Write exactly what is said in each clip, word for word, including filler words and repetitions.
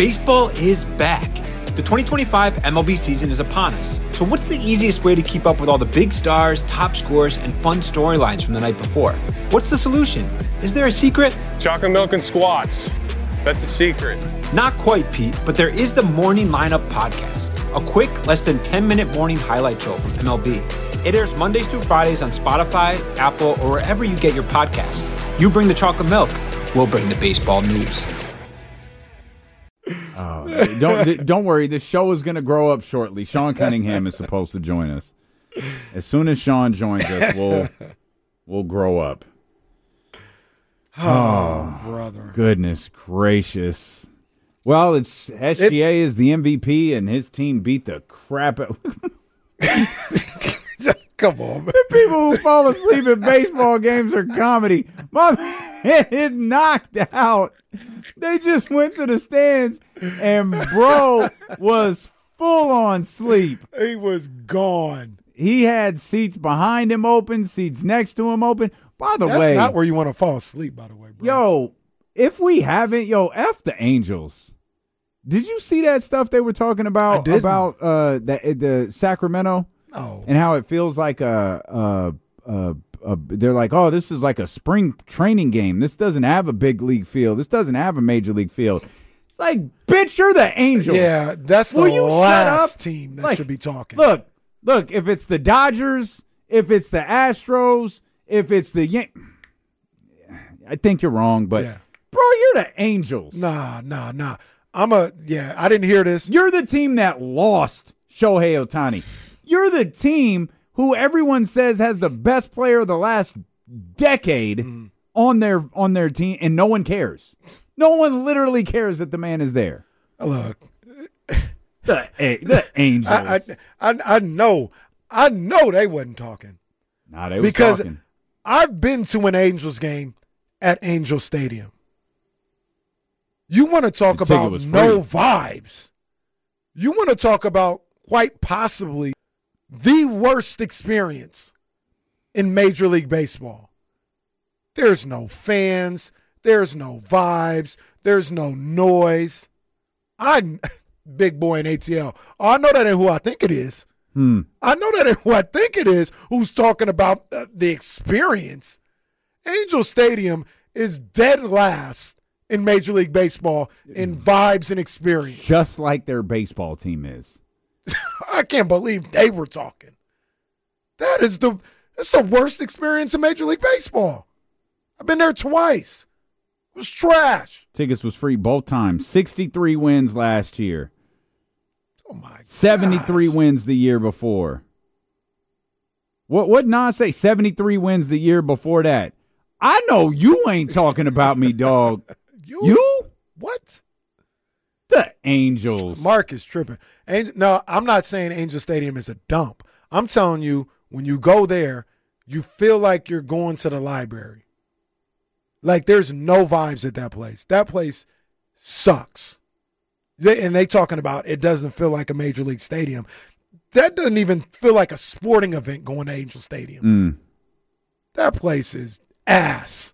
Baseball is back. The twenty twenty-five M L B season is upon us. So what's the easiest way to keep up with all the big stars, top scores, and fun storylines from the night before? What's the solution? Is there a secret? Chocolate milk and squats. That's the secret. Not quite, Pete, but there is the Morning Lineup podcast, a quick, less than ten-minute morning highlight show from M L B. It airs Mondays through Fridays on Spotify, Apple, or wherever you get your podcasts. You bring the chocolate milk, we'll bring the baseball news. Oh, don't don't worry. The show is going to grow up shortly. Sean Cunningham is supposed to join us. As soon as Sean joins us, we'll we'll grow up. Oh, oh brother! Goodness gracious! Well, it's S G A it, is the M V P, and his team beat the crap out. Come on, man. The people who fall asleep at baseball games are comedy. My man is knocked out. They just went to the stands, and bro was full on sleep. He was gone. He had seats behind him open, seats next to him open. By the That's way, that's not where you want to fall asleep, by the way, bro. Yo, if we haven't, yo, F the Angels. Did you see that stuff they were talking about about uh, the, the Sacramento? Oh. And how it feels like a, a, a, a, they're like, oh, this is like a spring training game. This doesn't have a big league field. This doesn't have a major league field. It's like, bitch, you're the Angels. Yeah, that's the Will you last shut up? team that like, should be talking. Look, look, if it's the Dodgers, if it's the Astros, if it's the Yan- I think you're wrong, but yeah. bro, you're the Angels. Nah, nah, nah. I'm a, yeah, I didn't hear this. You're the team that lost Shohei Ohtani. You're the team who everyone says has the best player of the last decade mm. on their on their team, and no one cares. No one literally cares that the man is there. Look, the the Angels. I, I I I know, I know they wasn't talking. Nah, they was because talking. I've been to an Angels game at Angel Stadium. You want to talk about no vibes? You want to talk about quite possibly the worst experience in Major League Baseball. There's no fans. There's no vibes. There's no noise. I, big boy in A T L. Oh, I know that ain't who I think it is. Hmm. I know that ain't who I think it is who's talking about uh, the experience. Angel Stadium is dead last in Major League Baseball in vibes and experience. Just like their baseball team is. I can't believe they were talking. That is the that's the worst experience in Major League Baseball. I've been there twice. It was trash. Tickets was free both times. sixty-three wins last year. Oh my god. seventy-three wins the year before. What what Nas say? seventy-three wins the year before that. I know you ain't talking about me, dog. you? You? What? The Angels. Mark is tripping. Angel, no, I'm not saying Angel Stadium is a dump. I'm telling you, when you go there, you feel like you're going to the library. Like there's no vibes at that place. That place sucks. They, and they talking about it doesn't feel like a Major League Stadium. That doesn't even feel like a sporting event going to Angel Stadium. Mm. That place is ass.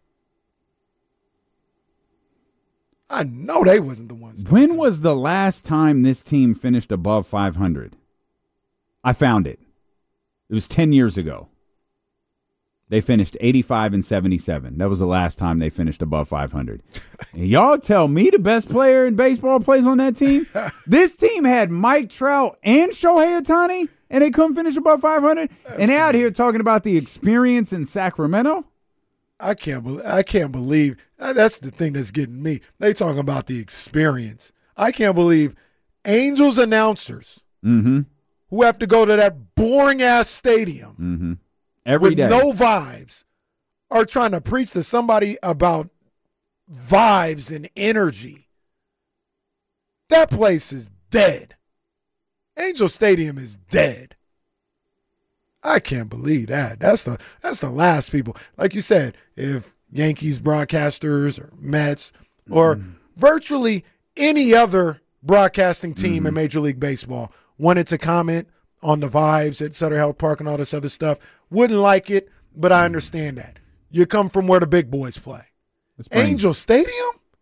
I know they wasn't the ones. When was the last time this team finished above five hundred? I found it. It was ten years ago. They finished eighty-five and seventy-seven. That was the last time they finished above five hundred. And y'all tell me the best player in baseball plays on that team? This team had Mike Trout and Shohei Ohtani, and they couldn't finish above five hundred? That's and they out here talking about the experience in Sacramento? I can't believe. I can't believe. That's the thing that's getting me. They talking about the experience. I can't believe Angels announcers mm-hmm. who have to go to that boring ass stadium mm-hmm. every with day, no vibes, are trying to preach to somebody about vibes and energy. That place is dead. Angel Stadium is dead. I can't believe that. That's the that's the last people. Like you said, if Yankees broadcasters or Mets or mm. virtually any other broadcasting team mm. in Major League Baseball wanted to comment on the vibes at Sutter Health Park and all this other stuff, wouldn't like it, but I understand that. You come from where the big boys play. Angel Stadium?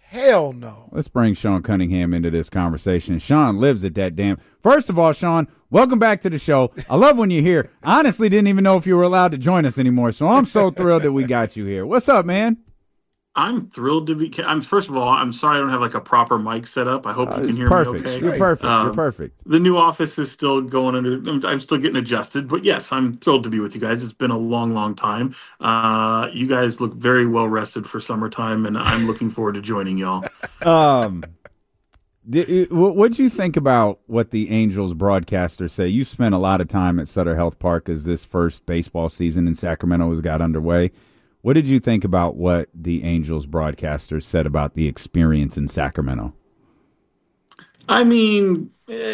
Hell no. Let's bring Sean Cunningham into this conversation. Sean lives at that damn. First of all, Sean, welcome back to the show. I love when you're here. I honestly didn't even know if you were allowed to join us anymore, so I'm so thrilled that we got you here. What's up, man? I'm thrilled to be. I'm first of all, I'm sorry I don't have like a proper mic set up. I hope Uh, you can hear perfect. me okay. You're perfect. Um, You're perfect. The new office is still going under. I'm, I'm still getting adjusted, but yes, I'm thrilled to be with you guys. It's been a long, long time. Uh, you guys look very well rested for summertime, and I'm looking forward to joining y'all. Um, did, what did you think about what the Angels broadcasters say? You spent a lot of time at Sutter Health Park as this first baseball season in Sacramento has got underway. What did you think about what the Angels broadcasters said about the experience in Sacramento? I mean,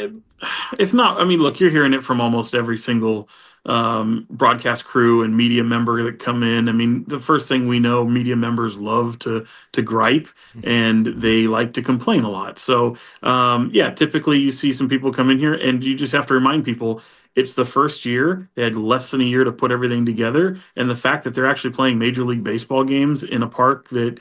it's not. I mean, look, you're hearing it from almost every single um, broadcast crew and media member that come in. I mean, the first thing we know, media members love to to gripe and they like to complain a lot. So, um, yeah, typically you see some people come in here and you just have to remind people it's the first year. They had less than a year to put everything together. And the fact that they're actually playing Major League Baseball games in a park that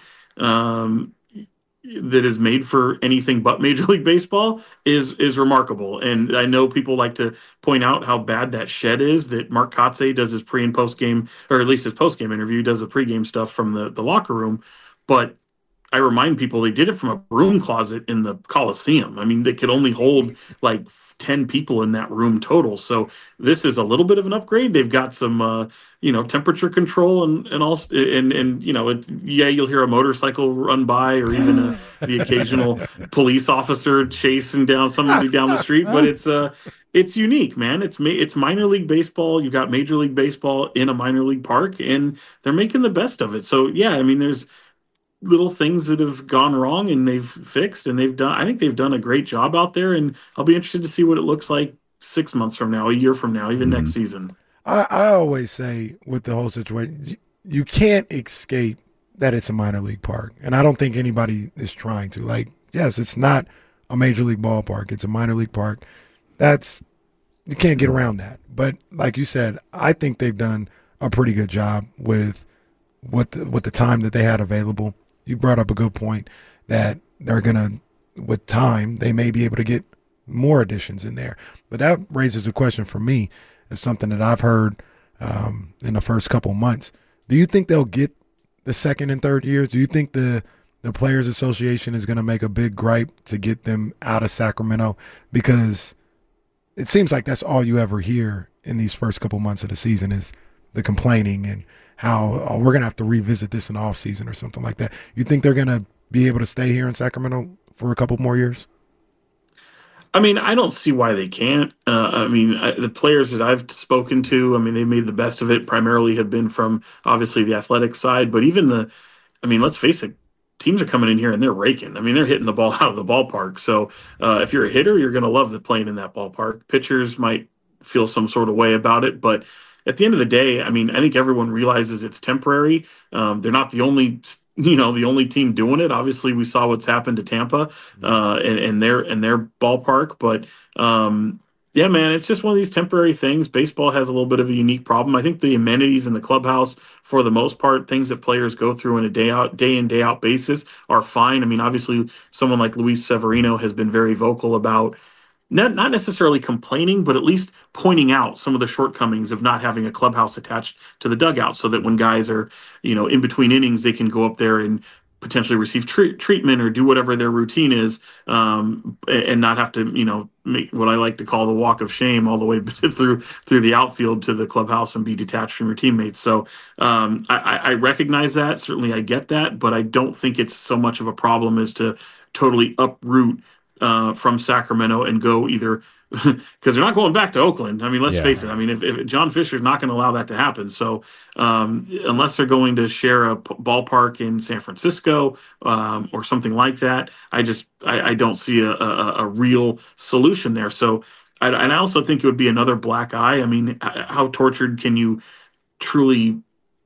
um, that is made for anything but Major League Baseball is is remarkable. And I know people like to point out how bad that shed is that Mark Kotze does his pre and post game, or at least his post game interview, does the pregame stuff from the, the locker room. But I remind people they did it from a broom closet in the Coliseum. I mean, they could only hold like ten people in that room total. So this is a little bit of an upgrade. They've got some, uh, you know, temperature control and, and all, and, and, you know, it, yeah, you'll hear a motorcycle run by or even a, the occasional police officer chasing down somebody down the street, but it's, uh, it's unique, man. It's it's minor league baseball. You got Major League Baseball in a minor league park and they're making the best of it. So yeah, I mean, there's little things that have gone wrong and they've fixed and they've done, I think they've done a great job out there, and I'll be interested to see what it looks like six months from now, a year from now, even mm-hmm. next season. I, I always say with the whole situation, you can't escape that it's a minor league park. And I don't think anybody is trying to. Like, yes, it's not a major league ballpark. It's a minor league park. That's, you can't get around that. But like you said, I think they've done a pretty good job with what the, with the time that they had available. You brought up a good point that they're going to, with time, they may be able to get more additions in there. But that raises a question for me. It's something that I've heard um, in the first couple months. Do you think they'll get the second and third years? Do you think the, the Players Association is going to make a big gripe to get them out of Sacramento? Because it seems like that's all you ever hear in these first couple months of the season is the complaining and how oh, we're going to have to revisit this in the offseason or something like that. You think they're going to be able to stay here in Sacramento for a couple more years? I mean, I don't see why they can't. Uh, I mean, I, the players that I've spoken to, I mean, they made the best of it, primarily have been from, obviously, the athletic side. But even the, I mean, let's face it, teams are coming in here and they're raking. I mean, they're hitting the ball out of the ballpark. So uh, if you're a hitter, you're going to love the playing in that ballpark. Pitchers might feel some sort of way about it, but at the end of the day, I mean, I think everyone realizes it's temporary. Um, they're not the only, you know, the only team doing it. Obviously, we saw what's happened to Tampa uh, and, and their and their ballpark. But um, yeah, man, it's just one of these temporary things. Baseball has a little bit of a unique problem. I think the amenities in the clubhouse, for the most part, things that players go through on a day out, day in, day out basis are fine. I mean, obviously, someone like Luis Severino has been very vocal about Not not necessarily complaining, but at least pointing out some of the shortcomings of not having a clubhouse attached to the dugout, so that when guys are, you know, in between innings, they can go up there and potentially receive tre- treatment or do whatever their routine is, um, and not have to, you know, make what I like to call the walk of shame all the way through through the outfield to the clubhouse and be detached from your teammates. So um, I, I recognize that. Certainly I get that, but I don't think it's so much of a problem as to totally uproot Uh, from Sacramento and go either because they're not going back to Oakland. I mean, let's yeah. face it. I mean, if, if John Fisher's not going to allow that to happen. So um, unless they're going to share a p- ballpark in San Francisco um, or something like that, I just I, I don't see a, a, a real solution there. So I, and I also think it would be another black eye. I mean, how tortured can you truly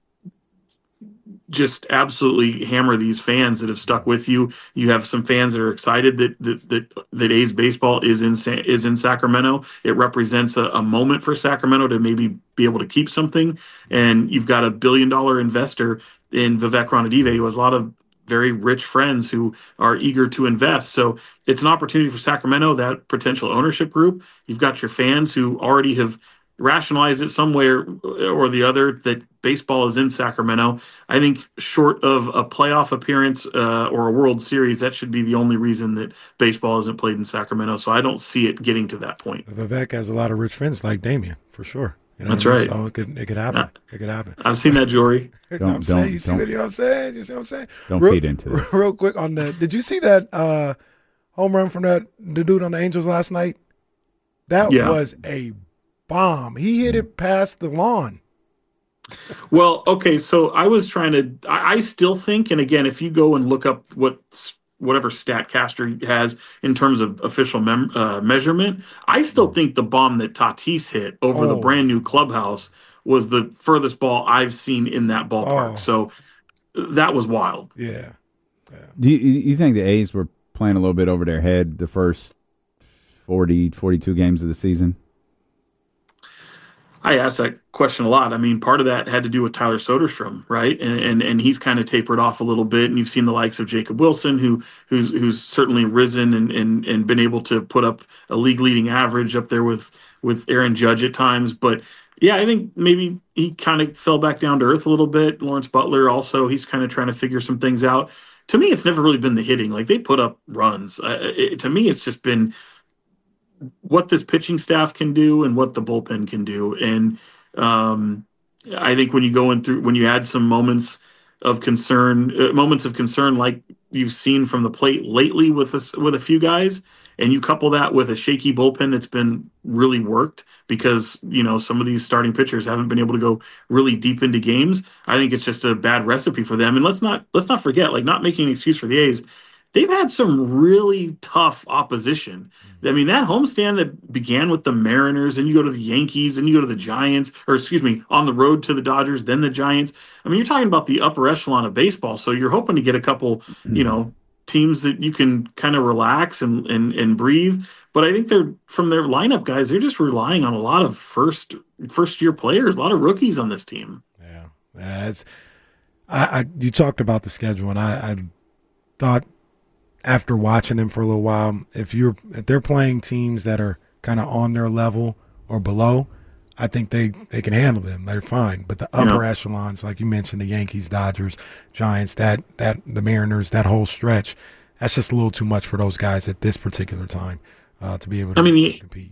just absolutely hammer these fans that have stuck with you? You have some fans that are excited that that that, that A's baseball is in is in Sacramento. It represents a, a moment for Sacramento to maybe be able to keep something. And you've got a billion dollar investor in Vivek Ranadive, who has a lot of very rich friends who are eager to invest. So it's an opportunity for Sacramento, that potential ownership group. You've got your fans who already have rationalized it somewhere or the other that baseball is in Sacramento. I think short of a playoff appearance uh, or a World Series, that should be the only reason that baseball isn't played in Sacramento. So I don't see it getting to that point. Vivek has a lot of rich friends like Damien, for sure. You know That's what I mean? right. So it could, it could happen. Uh, it could happen. I've seen that, Jory. You Don't- know what I'm saying? don't- You see don't- what, you know what I'm saying? You see what I'm saying? Don't real, feed into this. Real quick on the, did you see that uh, home run from that the dude on the Angels last night? That Yeah. was a bomb. He hit it past the lawn. Well, okay, so I was trying to. I, I still think, and again, if you go and look up what whatever Statcaster has in terms of official mem, uh, measurement, I still think the bomb that Tatis hit over the Oh. brand new clubhouse was the furthest ball I've seen in that ballpark. Oh. So that was wild. Yeah. Do you, you think the A's were playing a little bit over their head the first forty, forty-two games of the season? I asked that question a lot. I mean, part of that had to do with Tyler Soderstrom, right? And and, and he's kind of tapered off a little bit. And you've seen the likes of Jacob Wilson, who who's who's certainly risen and and, and been able to put up a league leading average up there with with Aaron Judge at times. But yeah, I think maybe he kind of fell back down to earth a little bit. Lawrence Butler also, he's kind of trying to figure some things out. To me, it's never really been the hitting. Like, they put up runs. Uh, it, to me, it's just been what this pitching staff can do and what the bullpen can do. And um, I think when you go in through, when you add some moments of concern, uh, moments of concern like you've seen from the plate lately with us, with a few guys, and you couple that with a shaky bullpen that's been really worked because, you know, some of these starting pitchers haven't been able to go really deep into games. I think it's just a bad recipe for them. And let's not let's not forget, like, not making an excuse for the A's, they've had some really tough opposition. I mean, that homestand that began with the Mariners, and you go to the Yankees, and you go to the Giants, or excuse me, on the road to the Dodgers, then the Giants. I mean, you're talking about the upper echelon of baseball. So you're hoping to get a couple, you know, teams that you can kind of relax and, and, and breathe. But I think they're, from their lineup guys, they're just relying on a lot of first first year players, a lot of rookies on this team. Yeah. yeah it's, I, I, you talked about the schedule, and I, I thought, after watching them for a little while, if you're if they're playing teams that are kind of on their level or below, I think they, they can handle them. They're fine. But the upper Yeah. echelons, like you mentioned, the Yankees, Dodgers, Giants, that that the Mariners, that whole stretch, that's just a little too much for those guys at this particular time uh, to be able to I mean, the- compete.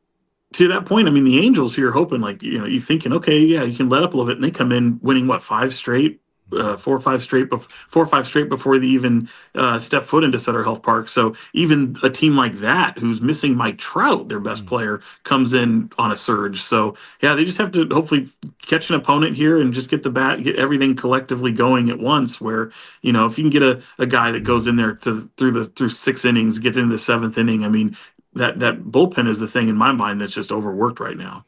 To that point, I mean, the Angels, you're hoping, like, you know, you're thinking, okay, yeah, you can let up a little bit, and they come in winning, what, five straight? Uh, four or five straight, bef- four or five straight before they even uh, step foot into Sutter Health Park. So even a team like that, who's missing Mike Trout, their best player, comes in on a surge. So yeah, they just have to hopefully catch an opponent here and just get the bat, get everything collectively going at once. Where, you know, if you can get a, a guy that goes in there to through the through six innings, get into the seventh inning, I mean, that that bullpen is the thing in my mind that's just overworked right now.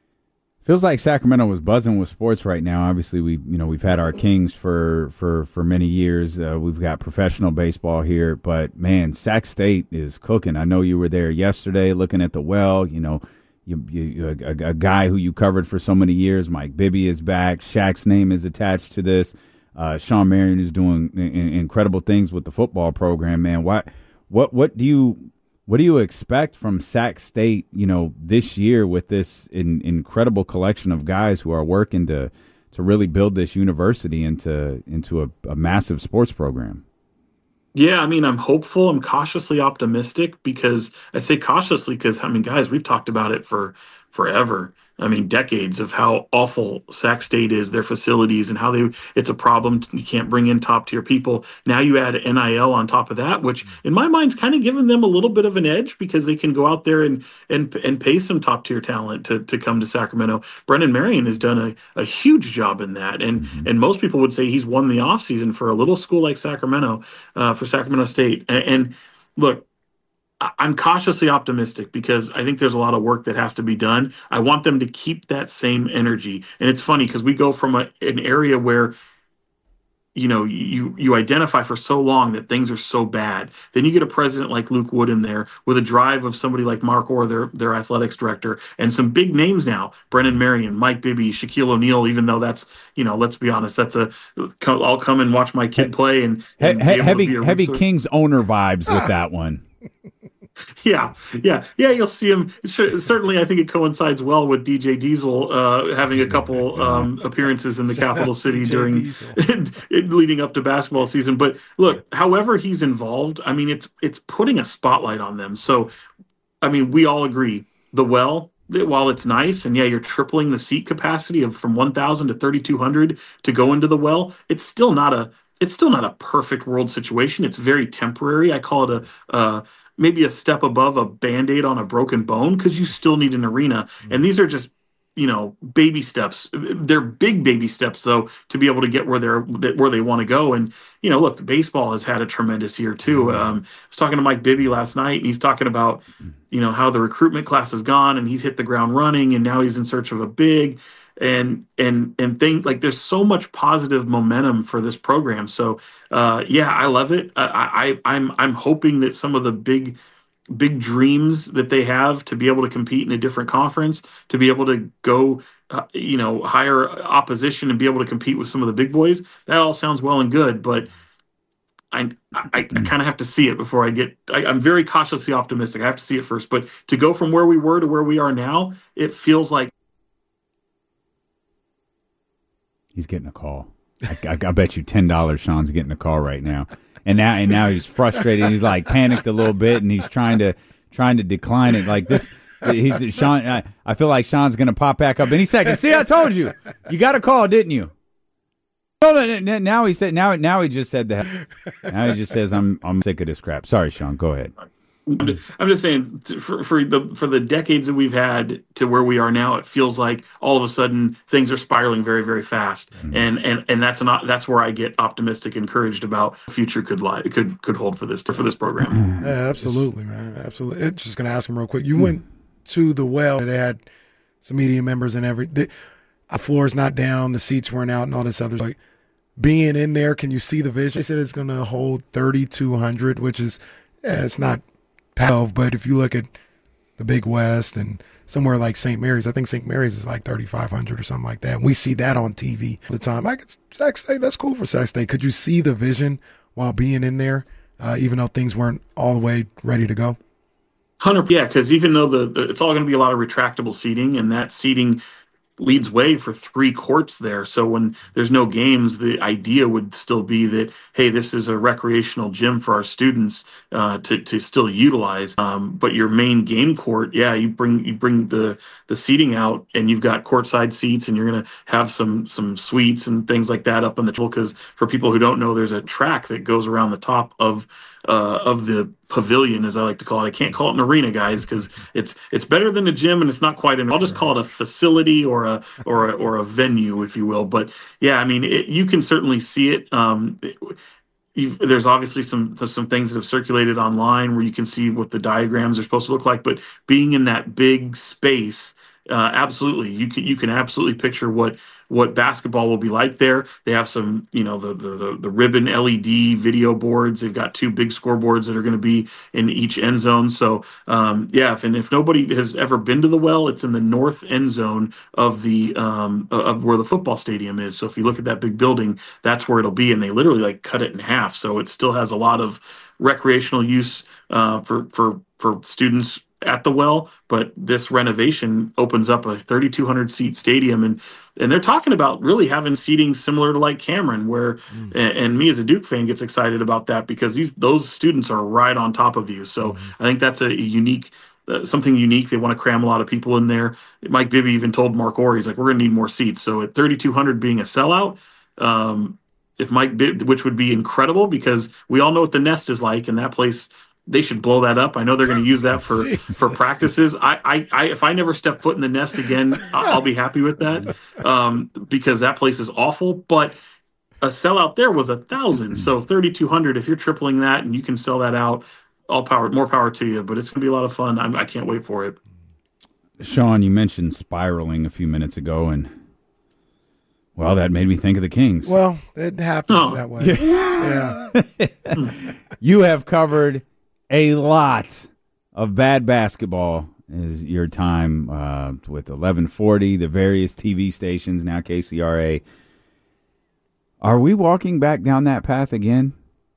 Feels like Sacramento was buzzing with sports right now. Obviously, we you know we've had our Kings for for for many years. Uh, we've got professional baseball here, but man, Sac State is cooking. I know you were there yesterday, looking at the well. You know, you, you a, a guy who you covered for so many years, Mike Bibby, is back. Shaq's name is attached to this. Uh, Sean Marion is doing in, incredible things with the football program. Man, what what what do you? What do you expect from Sac State, you know, this year with this in, incredible collection of guys who are working to to really build this university into into a, a massive sports program? Yeah, I mean, I'm hopeful. I'm cautiously optimistic because I say cautiously because, I mean, guys, we've talked about it for forever. I mean, decades of how awful Sac State is, their facilities, and how they it's a problem. You can't bring in top tier people. Now you add N I L on top of that, which in my mind's kind of giving them a little bit of an edge because they can go out there and and and pay some top tier talent to to come to Sacramento. Brendan Marion has done a, a huge job in that, and mm-hmm. and most people would say he's won the offseason for a little school like Sacramento, uh, for Sacramento State. And, and look, I'm cautiously optimistic because I think there's a lot of work that has to be done. I want them to keep that same energy. And it's funny because we go from a, an area where you know, you you identify for so long that things are so bad. Then you get a president like Luke Wood in there with a drive of somebody like Mark Orr, their their athletics director, and some big names now: Brennan Marion, Mike Bibby, Shaquille O'Neal. Even though that's, you know, let's be honest, that's a I'll come and watch my kid play and, and he, heavy heavy resource. Kings owner vibes with that one. Yeah, yeah, yeah. You'll see him. Certainly, I think it coincides well with D J Diesel uh, having a couple um, appearances in the Shout capital out city D J during leading up to basketball season. But look, however he's involved, I mean, it's it's putting a spotlight on them. So, I mean, we all agree the well. While it's nice, and yeah, you're tripling the seat capacity of from one thousand to thirty-two hundred to go into the well. It's still not a it's still not a perfect world situation. It's very temporary. I call it a. Uh, maybe a step above a Band-Aid on a broken bone, because you still need an arena. And these are just, you know, baby steps. They're big baby steps, though, to be able to get where they're where they want to go. And, you know, look, baseball has had a tremendous year, too. Um, I was talking to Mike Bibby last night, and he's talking about, you know, how the recruitment class has gone, and he's hit the ground running, and now he's in search of a big. And and and things like there's so much positive momentum for this program. So uh, yeah, I love it. I, I I'm I'm hoping that some of the big big dreams that they have to be able to compete in a different conference, to be able to go uh, you know higher opposition and be able to compete with some of the big boys. That all sounds well and good, but I I, I kind of have to see it before I get. I, I'm very cautiously optimistic. I have to see it first. But to go from where we were to where we are now, it feels like. He's getting a call. I, I, I bet you ten dollars Sean's getting a call right now. And now and now he's frustrated. He's like panicked a little bit, and he's trying to trying to decline it. Like this, he's Sean. I, I feel like Sean's going to pop back up any second. See, I told you. You got a call, didn't you? Now he said. Now now he just said that. Now he just says, "I'm I'm sick of this crap." Sorry, Sean. Go ahead. I'm just saying, for, for the for the decades that we've had to where we are now, it feels like all of a sudden things are spiraling very, very fast, mm-hmm. and and and that's not that's where I get optimistic, encouraged about the future could lie could could hold for this for this program. Yeah, absolutely, man, absolutely. It's just gonna ask him real quick. You mm-hmm. went to the well; they had some media members and every. The floor's not down, the seats weren't out, and all this other. Like being in there, can you see the vision? They said it's gonna hold thirty-two hundred, which is yeah, it's not. twelve, but if you look at the Big West and somewhere like Saint Mary's, I think Saint Mary's is like thirty-five hundred or something like that. And we see that on T V all the time. I could Sac State, that's cool for Sac State. Could you see the vision while being in there, uh, even though things weren't all the way ready to go? one hundred Yeah, because even though the, the it's all going to be a lot of retractable seating, and that seating leads way for three courts there. So when there's no games, the idea would still be that, hey, this is a recreational gym for our students uh, to to still utilize. Um, but your main game court, yeah, you bring you bring the the seating out, and you've got courtside seats, and you're going to have some some suites and things like that up on the table. Because for people who don't know, there's a track that goes around the top of uh, of the pavilion, as I like to call it. I can't call it an arena, guys, because it's it's better than a gym, and it's not quite an. I'll just call it a facility or a or a, or a venue, if you will. But yeah, I mean, it, you can certainly see it. Um, it You've, there's obviously some there's some things that have circulated online where you can see what the diagrams are supposed to look like. But being in that big space, uh, absolutely, you can you can absolutely picture what. what basketball will be like there. They have some, you know, the, the, the ribbon L E D video boards. They've got two big scoreboards that are going to be in each end zone. So, um, yeah, if, and if nobody has ever been to the well, it's in the north end zone of the, um, of where the football stadium is. So if you look at that big building, that's where it'll be. And they literally like cut it in half. So it still has a lot of recreational use, uh, for, for, for students at the well, but this renovation opens up a thirty-two hundred seat stadium, and and they're talking about really having seating similar to like Cameron, where mm. and, and me as a Duke fan gets excited about that because these those students are right on top of you. So mm. I think that's a unique uh, something unique. They want to cram a lot of people in there. Mike Bibby even told Mark Orr, he's like, we're going to need more seats. So at thirty-two hundred being a sellout, um, if Mike Bib, which would be incredible because we all know what the Nest is like, and that place. They should blow that up. I know they're going to use that for, for practices. I, I, I, if I never step foot in the Nest again, I'll be happy with that um, because that place is awful. But a sellout there was a thousand, so thirty-two hundred. If you're tripling that and you can sell that out, all power, more power to you. But it's going to be a lot of fun. I'm, I can't wait for it. Sean, you mentioned spiraling a few minutes ago, and Well, that made me think of the Kings. Well, it happens Oh. that way. Yeah. You have covered a lot of bad basketball is your time uh, with eleven forty, the various T V stations, now K C R A. Are we walking back down that path again?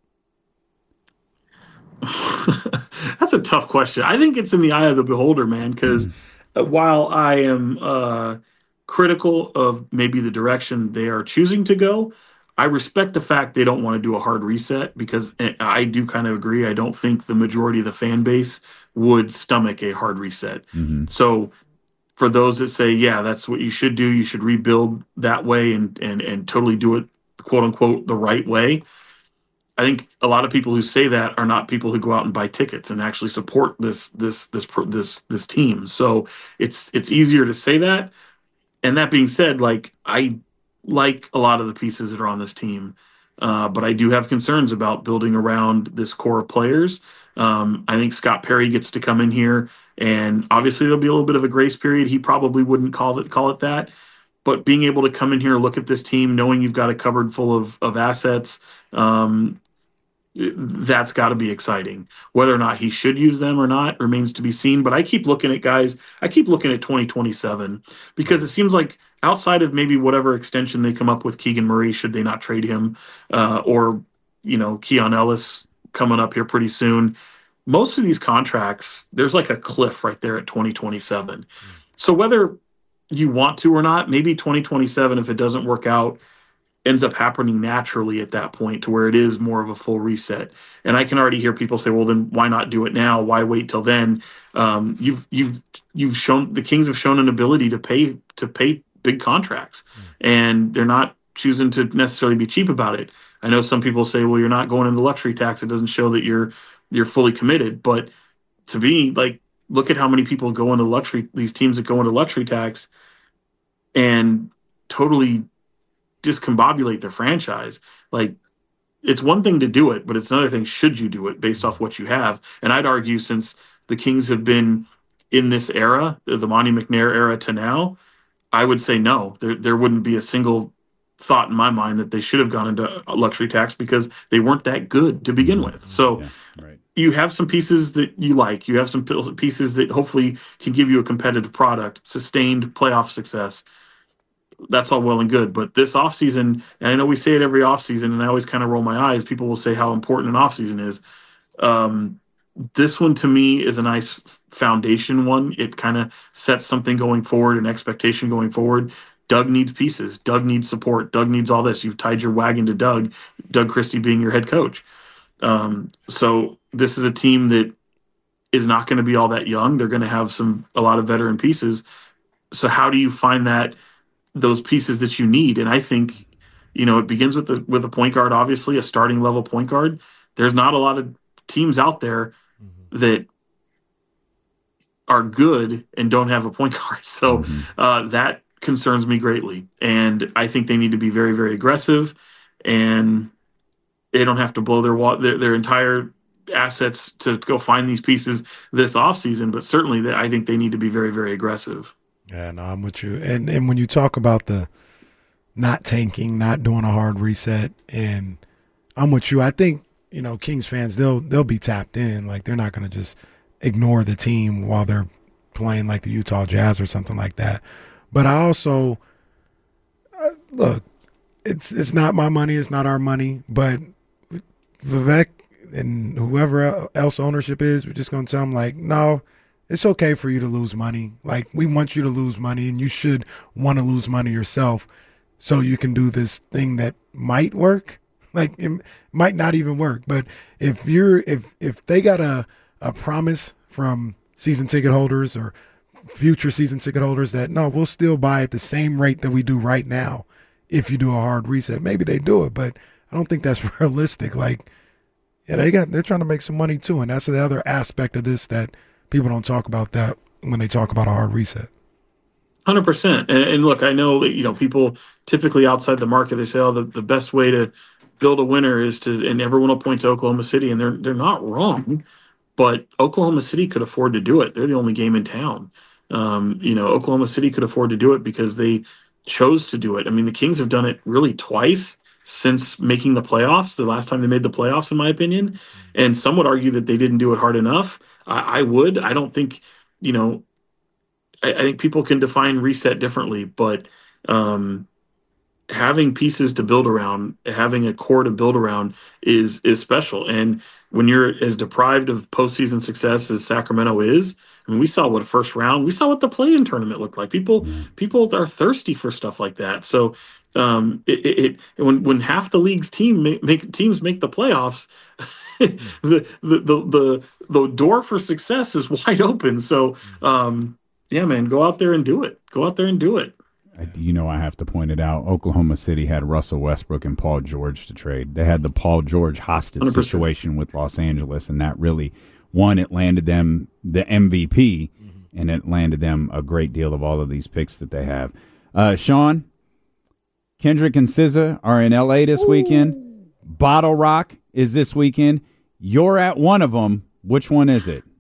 That's a tough question. I think it's in the eye of the beholder, man, because mm. while I am uh, critical of maybe the direction they are choosing to go, I respect the fact they don't want to do a hard reset, because I do kind of agree. I don't think the majority of the fan base would stomach a hard reset. Mm-hmm. So for those that say, yeah, that's what you should do, you should rebuild that way and and and totally do it, quote unquote, the right way. I think a lot of people who say that are not people who go out and buy tickets and actually support this this this this this team. So it's it's easier to say that. And that being said, like I like a lot of the pieces that are on this team, uh, but I do have concerns about building around this core of players. Um, I think Scott Perry gets to come in here, and obviously there'll be a little bit of a grace period. He probably wouldn't call it call it that, but being able to come in here, look at this team, knowing you've got a cupboard full of of assets. Um, that's got to be exciting. Whether or not he should use them or not remains to be seen. But I keep looking at guys, I keep looking at twenty twenty-seven, because it seems like outside of maybe whatever extension they come up with Keegan Murray, should they not trade him, uh, or, you know, Keon Ellis coming up here pretty soon, most of these contracts, there's like a cliff right there at twenty twenty-seven. Mm-hmm. So whether you want to or not, maybe twenty twenty-seven, if it doesn't work out, ends up happening naturally at that point to where it is more of a full reset. And I can already hear people say, well, then why not do it now? Why wait till then? Um, you've, you've, you've shown, the Kings have shown an ability to pay, to pay big contracts, mm. and they're not choosing to necessarily be cheap about it. I know some people say, well, you're not going into luxury tax. It doesn't show that you're, you're fully committed. But to me, like, look at how many people go into luxury, these teams that go into luxury tax and totally discombobulate their franchise. Like, it's one thing to do it, but it's another thing should you do it based off what you have. And I'd argue, since the Kings have been in this era, the Monty McNair era to now, I would say no. There there wouldn't be a single thought in my mind that they should have gone into luxury tax, because they weren't that good to begin with. So yeah, right. You have some pieces that you like. You have some pieces that hopefully can give you a competitive product, sustained playoff success. That's all well and good. But this offseason, and I know we say it every offseason, and I always kind of roll my eyes, people will say how important an offseason is. Um, this one, to me, is a nice foundation one. It kind of sets something going forward, an expectation going forward. Doug needs pieces. Doug needs support. Doug needs all this. You've tied your wagon to Doug, Doug Christie being your head coach. Um, so this is a team that is not going to be all that young. They're going to have some a lot of veteran pieces. So how do you find that those pieces that you need? And I think, you know, it begins with the with a point guard, obviously, a starting level point guard. There's not a lot of teams out there mm-hmm. that are good and don't have a point guard. So mm-hmm. uh, that concerns me greatly. And I think they need to be very, very aggressive, and they don't have to blow their wa- their, their entire assets to go find these pieces this offseason. But certainly they, I think they need to be very, very aggressive. Yeah, no, I'm with you. And and when you talk about the not tanking, not doing a hard reset, and I'm with you. I think, you know, Kings fans, they'll they'll be tapped in. Like, they're not going to just ignore the team while they're playing like the Utah Jazz or something like that. But I also uh, look, it's it's not my money, it's not our money, but Vivek and whoever else ownership is, we're just going to tell them, like, no, it's okay for you to lose money. Like, we want you to lose money, and you should want to lose money yourself so you can do this thing that might work. Like, it might not even work. But if you're if if they got a, a promise from season ticket holders or future season ticket holders that, no, we'll still buy at the same rate that we do right now if you do a hard reset, maybe they do it. But I don't think that's realistic. Like, yeah, they got they're trying to make some money too, and that's the other aspect of this that people don't talk about that when they talk about a hard reset. one hundred percent. And, and look, I know that, you know, people typically outside the market, they say, oh, the, the best way to build a winner is to, and everyone will point to Oklahoma City, and they're they're not wrong, but Oklahoma City could afford to do it. They're the only game in town. Um, you know, Oklahoma City could afford to do it because they chose to do it. I mean, the Kings have done it really twice since making the playoffs, the last time they made the playoffs, in my opinion. And some would argue that they didn't do it hard enough. I, I would. I don't think, you know, I, I think people can define reset differently, but um, having pieces to build around, having a core to build around is is special. And when you're as deprived of postseason success as Sacramento is, I mean, we saw what a first round, we saw what the play-in tournament looked like. People, people are thirsty for stuff like that. So um, it, it, it when when half the league's team make, make teams make the playoffs, the, the the the the door for success is wide open. So um, yeah, man, go out there and do it. Go out there and do it. You know, I have to point it out. Oklahoma City had Russell Westbrook and Paul George to trade. They had the Paul George hostage one hundred percent situation with Los Angeles, and that really, one, it landed them the M V P, mm-hmm. and it landed them a great deal of all of these picks that they have. Uh, Sean, Kendrick and S Z A are in L A this Ooh. weekend. Bottle Rock is this weekend. You're at one of them. Which one is it?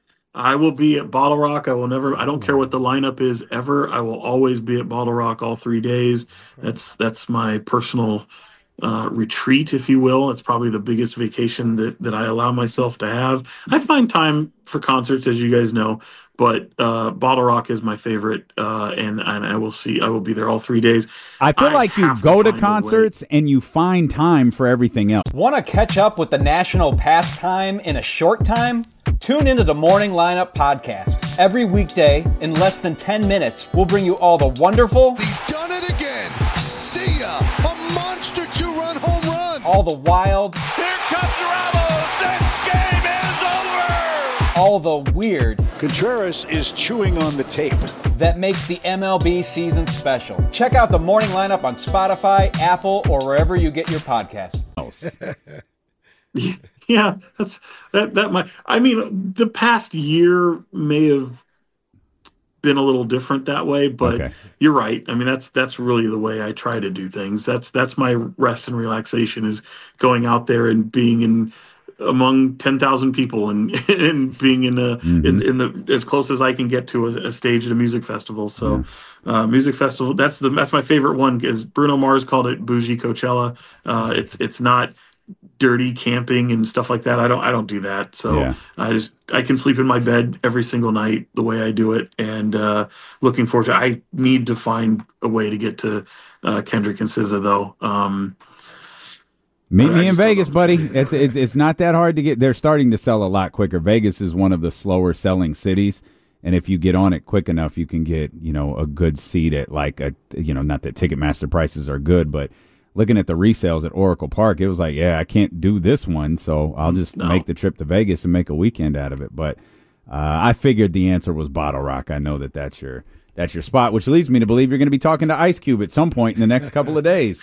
I will be at Bottle Rock. I will never, I don't care what the lineup is ever. I will always be at Bottle Rock all three days. That's, that's my personal uh, retreat, if you will. It's probably the biggest vacation that, that I allow myself to have. I find time for concerts, as you guys know, but uh, Bottle Rock is my favorite. Uh, and, and I will see, I will be there all three days. I feel I like you go to, to concerts and you find time for everything else. Want to catch up with the national pastime in a short time? Tune into the Morning Lineup Podcast. Every weekday, in less than ten minutes, we'll bring you all the wonderful... He's done it again! See ya! A monster two-run home run! All the wild... Here comes Ramos! This game is over! All the weird... Contreras is chewing on the tape. That makes the M L B season special. Check out the Morning Lineup on Spotify, Apple, or wherever you get your podcasts. Yeah, that's that. That might. I mean, the past year may have been a little different that way, but okay. You're right. I mean, that's that's really the way I try to do things. That's that's my rest and relaxation is going out there and being in among ten thousand people and and being in a mm-hmm. in, in the as close as I can get to a, a stage at a music festival. So, yeah. uh, music festival. That's the that's my favorite one because Bruno Mars called it bougie Coachella. Uh, it's it's not dirty camping and stuff like that. I don't I don't do that. So yeah. I just I can sleep in my bed every single night the way I do it, and uh, looking forward to. I need to find a way to get to uh, Kendrick and S Z A though. Um, Meet me in Vegas, buddy. It's, it's it's not that hard to get. They're starting to sell a lot quicker. Vegas is one of the slower selling cities, and if you get on it quick enough, you can get you know a good seat at like a you know not that Ticketmaster prices are good, but. Looking at the resales at Oracle Park, it was like, yeah, I can't do this one, so I'll just no. make the trip to Vegas and make a weekend out of it. But uh, I figured the answer was Bottle Rock. I know that that's your that's your spot, which leads me to believe you're going to be talking to Ice Cube at some point in the next couple of days.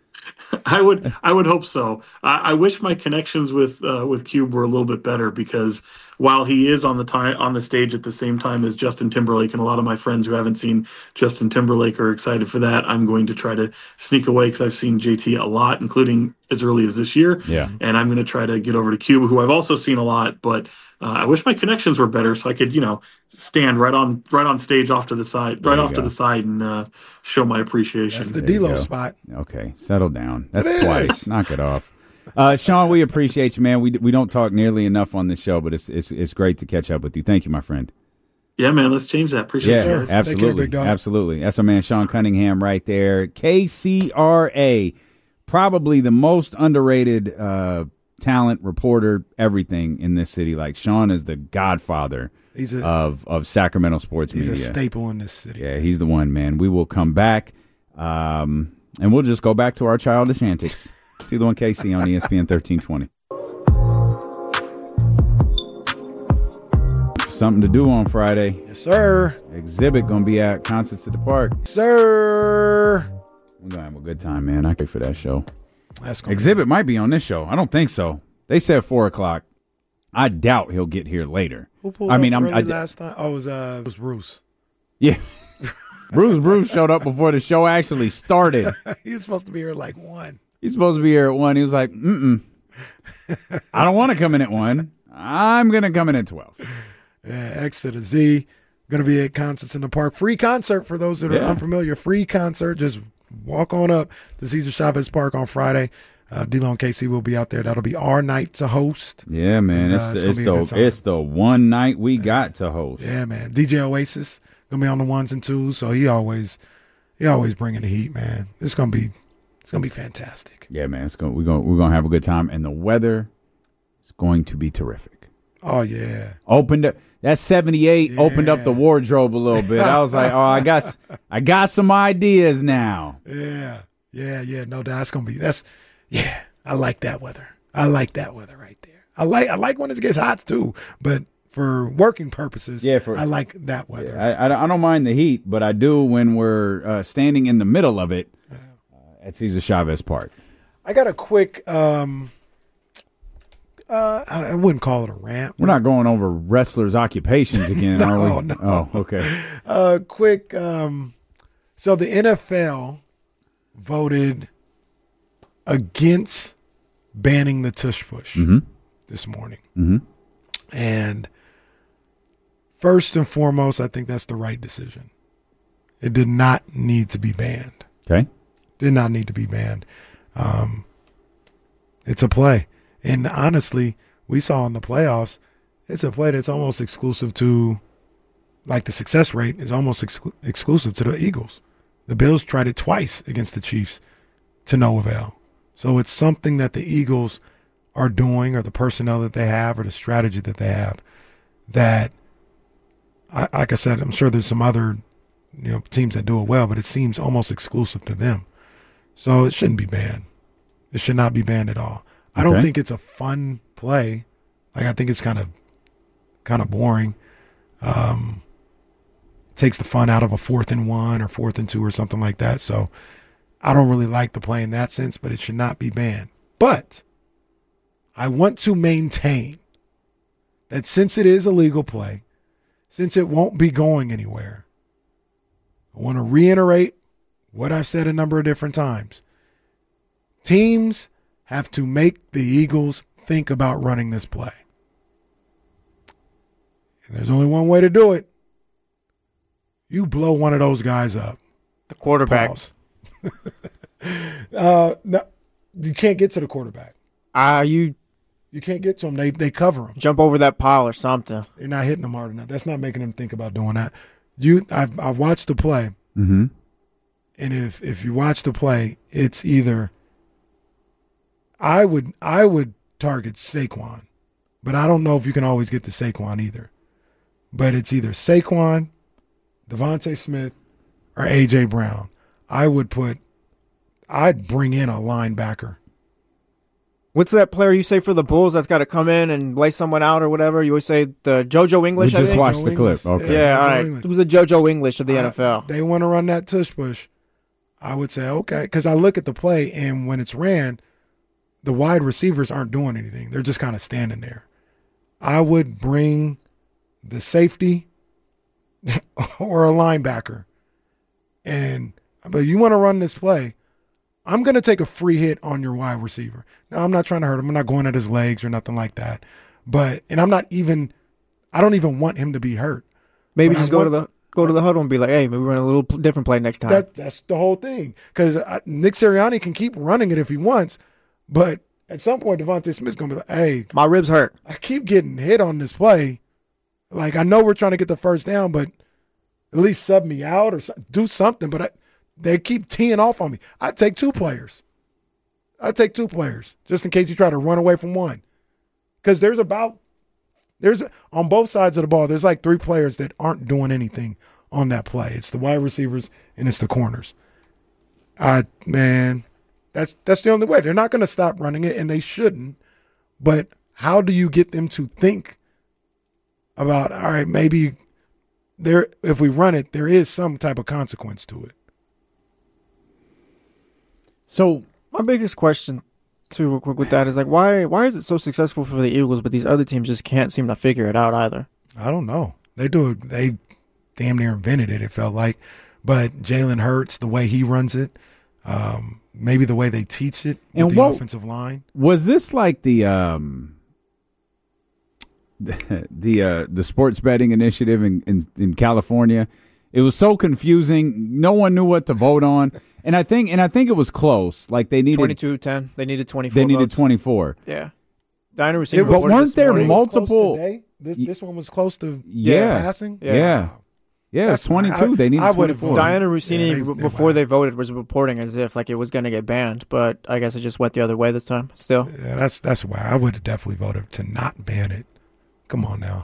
I would I would hope so. I, I wish my connections with uh, with Cube were a little bit better because while he is on the time on the stage at the same time as Justin Timberlake, and a lot of my friends who haven't seen Justin Timberlake are excited for that, I'm going to try to sneak away because I've seen J T a lot, including as early as this year. Yeah, and I'm going to try to get over to Cube, who I've also seen a lot, but uh, I wish my connections were better so I could you know stand right on right on stage off to the side, right off go. to the side, and uh, show my appreciation. That's the D-Lo spot. Okay, settle down. That's twice. Knock it off. Uh, Sean, we appreciate you, man. We we don't talk nearly enough on this show, but it's it's it's great to catch up with you. Thank you, my friend. Yeah, man. Let's change that. Appreciate yeah, it. Yeah, absolutely, care, absolutely. That's our man Sean Cunningham right there. K C R A, probably the most underrated uh, talent, reporter, everything in this city. Like Sean is the godfather he's a, of of Sacramento sports he's media. He's a staple in this city. Yeah, he's the one, man. We will come back, um, and we'll just go back to our childish antics. Steve the One K C on E S P N thirteen twenty. Something to do on Friday. Yes, sir. Exhibit gonna be at Concerts at the Park. Sir. We're gonna have a good time, man. I pay for that show. That's Exhibit be- might be on this show. I don't think so. They said four o'clock. I doubt he'll get here later. Who pulled I mean, up I'm early I, last time. Oh, it was uh, it was Bruce. Yeah. Bruce Bruce showed up before the show actually started. He was supposed to be here at like one. He's supposed to be here at one. He was like, mm-mm. I don't want to come in at one. I'm going to come in at twelve. Yeah, X to the Z. going to be at Concerts in the Park. Free concert for those that are Yeah. unfamiliar. Free concert. Just walk on up to Cesar Chavez Park on Friday. Uh, D-Lo and K C will be out there. That'll be our night to host. Yeah, man. And, uh, it's it's it's, gonna be a good the time. it's the one night we got to host. Yeah, man. D J Oasis going to be on the ones and twos, so he always he always bringing the heat, man. It's going to be it's going to be fantastic. Yeah, man. It's going we're going we're going to have a good time, and the weather is going to be terrific. Oh, yeah. Opened up that seventy-eight Yeah. opened up the wardrobe a little bit. I was like, oh, I got I got some ideas now. Yeah. Yeah, yeah. No, that's going to be that's yeah. I like that weather. I like that weather right there. I like I like when it gets hot too, but for working purposes, Yeah, for- I like that weather. I, I I don't mind the heat, but I do when we're uh, standing in the middle of it uh, at Cesar Chavez Park. I got a quick um uh I, I wouldn't call it a rant. We're not going over wrestlers' occupations again, No, are we? no. Oh, okay. Uh quick um so the N F L voted against banning the tush push Mhm. this morning. Mm-hmm. And first and foremost, I think that's the right decision. It did not need to be banned. Okay. Did not need to be banned. Um, it's a play. And honestly, we saw in the playoffs, it's a play that's almost exclusive to, like the success rate is almost exclu- exclusive to the Eagles. The Bills tried it twice against the Chiefs to no avail. So it's something that the Eagles are doing, or the personnel that they have, or the strategy that they have, that, I, like I said, I'm sure there's some other you know teams that do it well, but it seems almost exclusive to them. So it shouldn't be banned. It should not be banned at all. I don't Okay. think it's a fun play. Like I think it's kind of kind of boring. Um, it takes the fun out of a fourth and one or fourth and two or something like that. So I don't really like the play in that sense, but it should not be banned. But I want to maintain that since it is a legal play, since it won't be going anywhere, I want to reiterate what I've said a number of different times. Teams have to make the Eagles think about running this play. And there's only one way to do it. You blow one of those guys up. The quarterback. Pause. uh, no, you can't get to the quarterback. Uh, you You can't get to him. They they cover him. jump over that pile or something. They're not hitting him hard enough. That's not making them think about doing that. You, I've I've watched the play, Mm-hmm. and if if you watch the play, it's either I would I would target Saquon, but I don't know if you can always get to Saquon either. But it's either Saquon, Devontae Smith, or A J Brown. I would put, I'd bring in a linebacker. What's that player you say for the Bulls that's got to come in and lay someone out or whatever? You always say the JoJo English. We I just think? watched Joe the clip. Ingles. Okay. Yeah, Joe all right. Ingles. Who's the JoJo English of the N F L? They want to run that tush push. I would say, okay, because I look at the play, and when it's ran, the wide receivers aren't doing anything. They're just kind of standing there. I would bring the safety or a linebacker. And but you want to run this play, I'm going to take a free hit on your wide receiver. Now, I'm not trying to hurt him. I'm not going at his legs or nothing like that. But, and I'm not even, I don't even want him to be hurt. Maybe But just I go want- to the go to the huddle and be like, hey, maybe run a little pl- different play next time. That That's the whole thing. Because Nick Sirianni can keep running it if he wants, but at some point, Devontae Smith's going to be like, hey, My ribs hurt. I keep getting hit on this play. Like, I know we're trying to get the first down, but at least sub me out or so- do something. But I, they keep teeing off on me. I'd take two players. I'd take two players just in case you try to run away from one. Because there's about, there's on both sides of the ball, there's like three players that aren't doing anything on that play. It's the wide receivers and it's the corners. I, man, that's that's the only way. They're not going to stop running it, and they shouldn't. But how do you get them to think about, all right, maybe there if we run it, there is some type of consequence to it. So My biggest question, too, real quick with that is like, why why is it so successful for the Eagles, but these other teams just can't seem to figure it out either? I don't know. They do it. They damn near invented it, it felt like. But Jalen Hurts, the way he runs it, um, maybe the way they teach it with And the what- offensive line. was this like the um the the, uh, the sports betting initiative in, in in California. It was so confusing. No one knew what to vote on, and I think and I think it was close. Like they needed twenty-two ten. They needed twenty-four. They needed votes. twenty-four. Yeah. Diana Rossini but weren't there morning. multiple? This, this one was close to yeah passing. Yeah, yeah, yeah it's twenty-two. I, they needed twenty-four. Diana Rossini yeah, they, before they, they voted was reporting as if like it was going to get banned, but I guess it just went the other way this time. Still, yeah, that's that's why I would have definitely voted to not ban it. Come on now.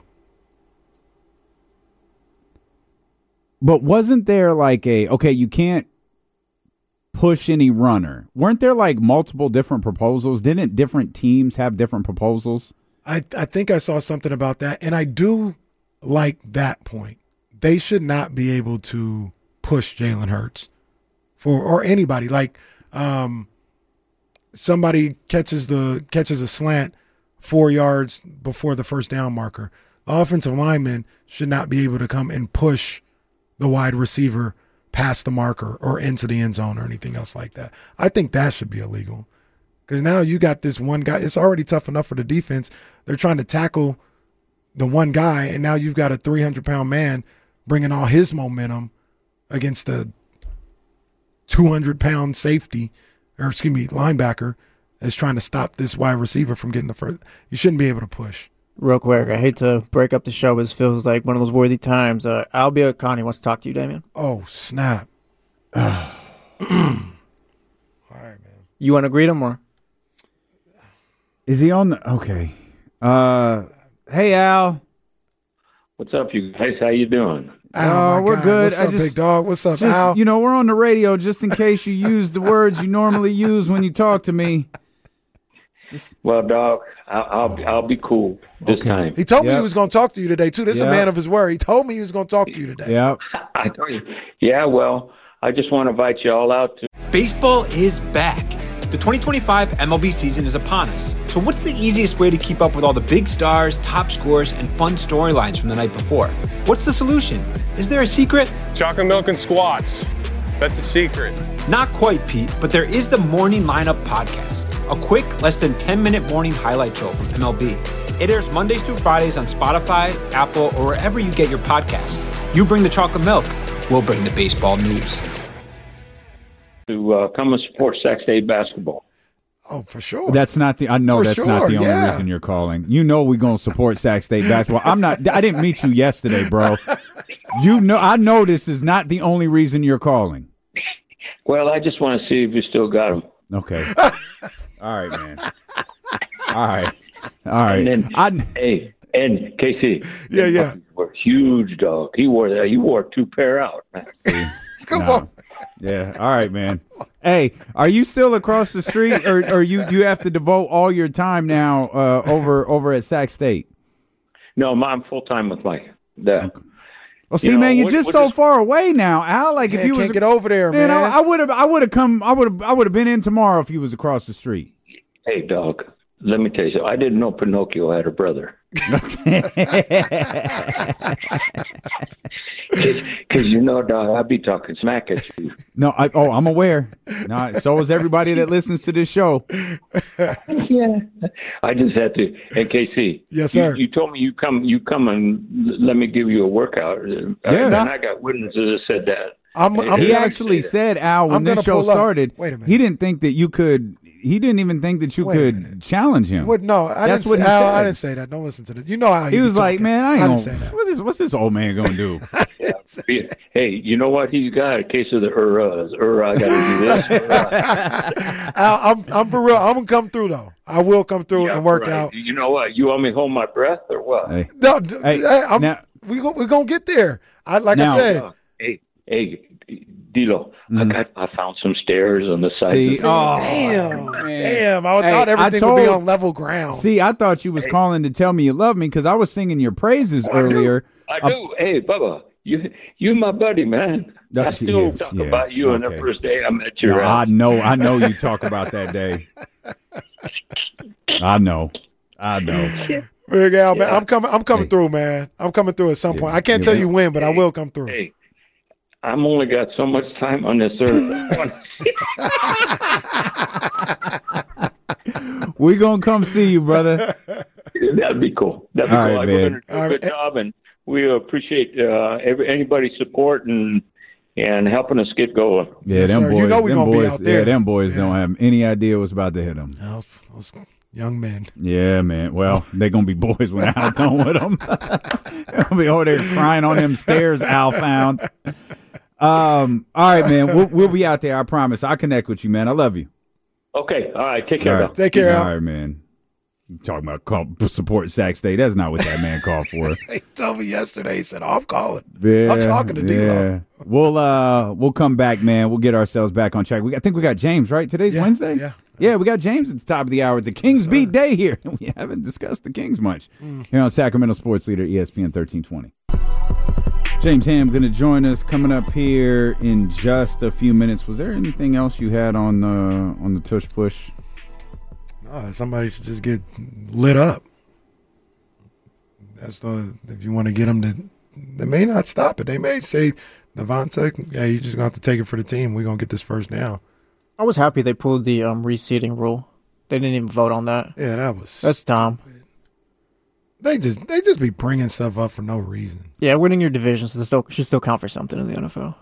But wasn't there like a, okay, you can't push any runner. Weren't there like multiple different proposals? Didn't different teams have different proposals? I, I think I saw something about that. And I do like that point. They should not be able to push Jalen Hurts for, or anybody. Like um, somebody catches the catches a slant four yards before the first down marker. The offensive lineman should not be able to come and push the wide receiver past the marker or into the end zone or anything else like that. I think that should be illegal because now you got this one guy. It's already tough enough for the defense. They're trying to tackle the one guy, and now you've got a three hundred pound man bringing all his momentum against a two hundred pound safety, or excuse me, linebacker that's trying to stop this wide receiver from getting the first. You shouldn't be able to push. Real quick, I hate to break up the show, but it feels like one of those worthy times. Uh, Albia Connie wants to talk to you, Damian. Oh, snap. All right, man. You want to greet him or? Is he on the, okay. Uh, hey, Al. What's up, you guys? How you doing? Oh, we're God. good. What's up, I just, big dog? What's up, just, Al? You know, we're on the radio just in case you use the words you normally use when you talk to me. Just, well, dog, I'll, I'll I'll be cool this okay. time. He told yep. me he was going to talk to you today, too. This is yep. a man of his word. He told me he was going to talk to you today. Yeah. I told you. Yeah, well, I just want to invite you all out to. Baseball is back. The twenty twenty-five M L B season is upon us. So what's the easiest way to keep up with all the big stars, top scores, and fun storylines from the night before? What's the solution? Is there a secret? Chocolate milk and squats. That's the secret. Not quite, Pete, but there is the Morning Lineup Podcast, a quick, less than ten minute morning highlight show from M L B. It airs Mondays through Fridays on Spotify, Apple, or wherever you get your podcasts. You bring the chocolate milk, we'll bring the baseball news. To uh, come and support Sac State basketball. Oh, for sure. That's not the. I know for that's sure, not the only yeah. reason you're calling. You know we're gonna support Sac State basketball. I'm not. I didn't meet you yesterday, bro. You know. I know this is not the only reason you're calling. Well, I just want to see if you still got them. Okay. All right, man. All right. All right. And then, I, hey, and K C. Yeah, yeah. Were huge, dog. He wore that. He wore two pair out. Come no. on. Yeah. All right, man. Hey, are you still across the street, or, or you you have to devote all your time now uh, over over at Sac State? No, I'm full time with my the. Well, see, you know, man, you're what, just what so is, far away now, Al. Like yeah, if you can't was get over there, man. man, I would have, I would have come, I would have, I would have been in tomorrow if you was across the street. Hey, dog. Let me tell you something. I didn't know Pinocchio had a brother. Because you know, dog, I'd be talking smack at you. No, I, oh, I'm aware. No, so is everybody that listens to this show. Yeah, I just had to. And K C, yes, sir. You, you told me you come, you come and let me give you a workout. Yeah, and I got witnesses that said that. I'm, I'm he gonna, actually said, Al, when I'm this show started, Wait a minute. he didn't think that you could. He didn't even think that you Wait could challenge him. What, no, I That's didn't what say, he Al, said. I didn't say that. Don't listen to this. You know how He was like, man, I ain't I gonna. didn't say that. What's this, what's this old man gonna do? Hey, you know what he's got? A case of the Uras. Ura, I got to do this. Al, I'm, I'm for real. I'm gonna come through though. I will come through Yeah, and work right. out. You know what? You want me to hold my breath or what? Hey, No, d- Hey, hey, I'm, now- we go, we're gonna get there. I like Now- I said. Uh, hey, hey, Dilo, Mhm. I got I found some stairs on the side. See, of the oh, Damn, man. damn! I Hey, thought I everything would be told- on level ground. See, I thought you was calling to tell me you love me because I was singing your praises I do. earlier. I do. Hey, Bubba, you you my buddy, man. No, I still yeah, talk yeah, about you on okay. the first day I met you. No, I around. know, I know you talk about that day. I know, I know. Big Al, man, Yeah. I'm coming. I'm coming Hey. through, man. I'm coming through at some Yeah, point. I can't yeah. tell you when, but I will come through. Hey, I'm only got so much time on this earth. We gonna come see you, brother. That'd be cool. That'd be All cool. right, We're man. going to do a good job, and we appreciate uh, every, anybody's support and and helping us get going. Yeah, Yes, them sir. boys. You know we them gonna be boys, out there. Yeah, them boys Yeah. don't have any idea what's about to hit them. Those, those young men. Yeah, man. Well, they're gonna be boys when I'm done with them. They'll be over there crying on them stairs Al found. Um. All right, man. We'll we'll be out there. I promise. I'll connect with you, man. I love you. Okay. All right. Take care. All Al. right. Take care, Al. All right, man. You talking about call, support Sac State? That's not what that man called for. He told me yesterday. He said, oh, "I'm calling. Yeah, I'm talking to D-Lo." yeah. We'll uh we'll come back, man. We'll get ourselves back on track. We I think we got James right. Today's Yeah, Wednesday. yeah. yeah. We got James at the top of the hour. It's a Kings beat day here. We haven't discussed the Kings much Mm. here on Sacramento Sports Leader E S P N thirteen twenty. James Ham going to join us coming up here in just a few minutes. Was there anything else you had on uh, on the tush push? No, somebody should just get lit up. That's the if you want to get them to. They may not stop it. They may say, Devontae, yeah, you just gonna have to take it for the team. We're gonna get this first down. I was happy they pulled the um, reseeding rule. They didn't even vote on that. Yeah, that was. That's dumb. They just they just be bringing stuff up for no reason. Yeah, winning your division should still, should still count for something in the N F L.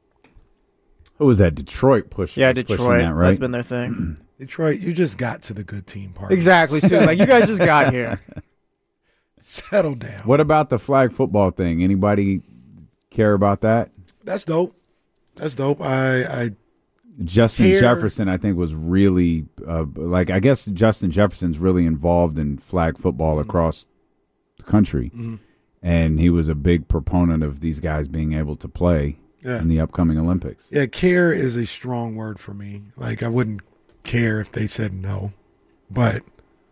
Who was that? Detroit pushing. Yeah, was Detroit. pushing that, right? That's been their thing. Detroit, you just got to the good team part. Exactly, too. Like, you guys just got here. Settle down. What about the flag football thing? Anybody care about that? That's dope. That's dope. I, I Justin care. Jefferson, I think, was really uh, like I guess Justin Jefferson's really involved in flag football Mm-hmm. across the country, Mhm. and he was a big proponent of these guys being able to play Yeah. in the upcoming Olympics. yeah, care is a strong word for me. Like I wouldn't care if they said no, but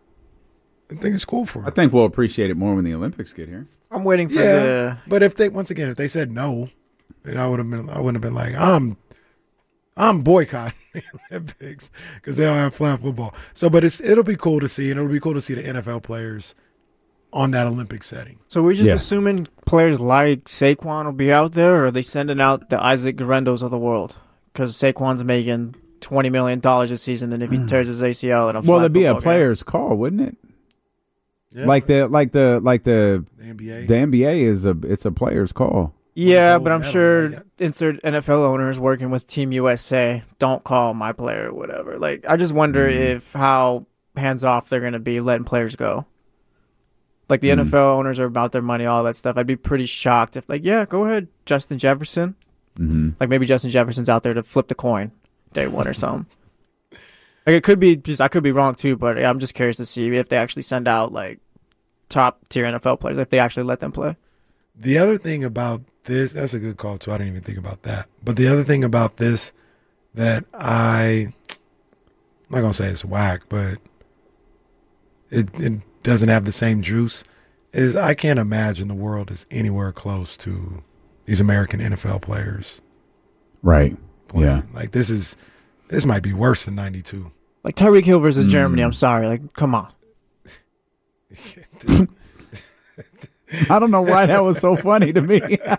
I think it's cool for them. I think we'll appreciate it more when the Olympics get here. I'm waiting for Yeah, the... but if they once again if they said no, then I would have been I wouldn't have been like I'm I'm boycotting the Olympics because they don't have flag football. So, but it's it'll be cool to see, and it'll be cool to see the N F L players on that Olympic setting. So we're just Yeah. assuming players like Saquon will be out there, or are they sending out the Isaac Guerendos of the world? Because Saquon's making twenty million dollars this season, and if he tears his A C L in a Well, flag it'd be a football game- player's call, wouldn't it? Yeah, Like the like the like the the N B A. the N B A is a it's a player's call. Yeah, Oh, but I'm that sure one, yeah. insert N F L owners working with Team U S A don't call my player or whatever. Like, I just wonder Mm-hmm. if how hands off they're going to be letting players go. Like, the Mm-hmm. N F L owners are about their money, all that stuff. I'd be pretty shocked if, like, yeah, go ahead, Justin Jefferson. Mm-hmm. Like, maybe Justin Jefferson's out there to flip the coin day one or something. Like, it could be just, I could be wrong too, but yeah, I'm just curious to see if they actually send out, like, top tier N F L players, if they actually let them play. The other thing about this, that's a good call too. I didn't even think about that. But the other thing about this that I, I'm not gonna say it's whack, but it it doesn't have the same juice. Is I can't imagine the world is anywhere close to these American N F L players Right. playing. Yeah. Like this is this might be worse than ninety-two. Like, Tyreek Hill versus Mm. Germany, I'm sorry. Like, come on. I don't know why that was so funny to me.